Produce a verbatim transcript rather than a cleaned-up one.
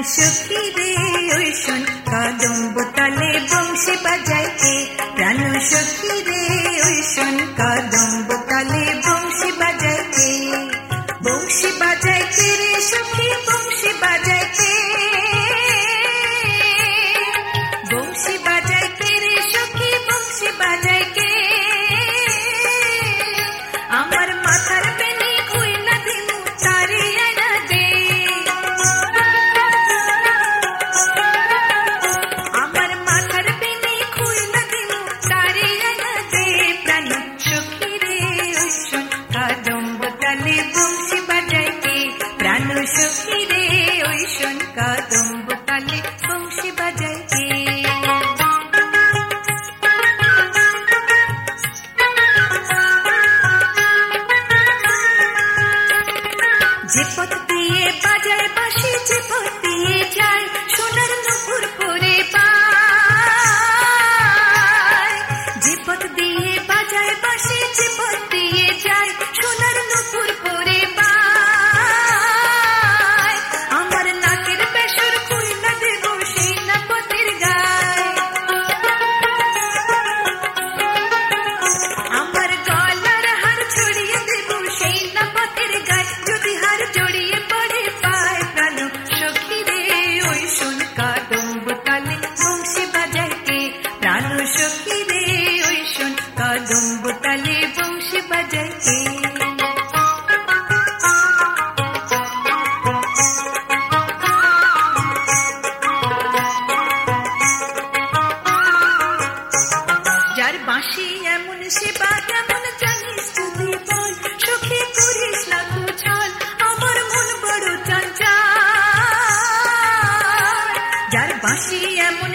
সখী রে ওই শোন কদম্ব তালে বংশী বাজায় কে, প্রাণ সখী রে ওই শোন কদম্ব তালে বংশী বাজায় কে, বংশী বাজায় কে রে সখী বংশী বাজায় কে, বংশী বাজায় কে রে সখী বংশী বাজায় কে, আমার মাথার বেনি খুই না দিমু তারি আনা দে, আমার মাথার বেনি খুই না দিমু তারি আনা দে, প্রাণ সখী রে ওই শোন কদম্ব তালে বংশী বাজায় কে, প্রাণ সখী রে ওই শোন কদম্ব তালে বংশী বাজায় কে। যে পথ দিয়ে বাজায় বাঁশি, যে পথ দিয়ে যায় সোনার নুপুর পরে পায়, যে পথ দিয়ে বাজায় বাঁশি, যে পথ দিয়ে যায় সোনার নুপুর পরে পায়, আমার নাকের বেসর খুই না দেব সেই না পথের গায়, আমার গলার হার ছড়িয়ে দেব সেই না পথের গায়, যদি হার জড়িয়ে পড়ে পায়, প্রাণ সখী রে ওই শোন কদম্ব তালে বংশী বাজায় কে, প্রাণ সখী রে ওই শোন কদম্ব তালে বংশী বাজায় কে। যার বাঁশি এমন সে বা কেমন জানিস যদি বল, সখী করিস না কুছল আমার মন বড় চঞ্চল, যার বাঁশি এমন